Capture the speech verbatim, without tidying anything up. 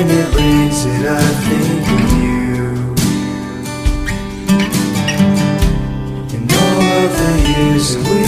when it rains that I think of you. And all of the years that we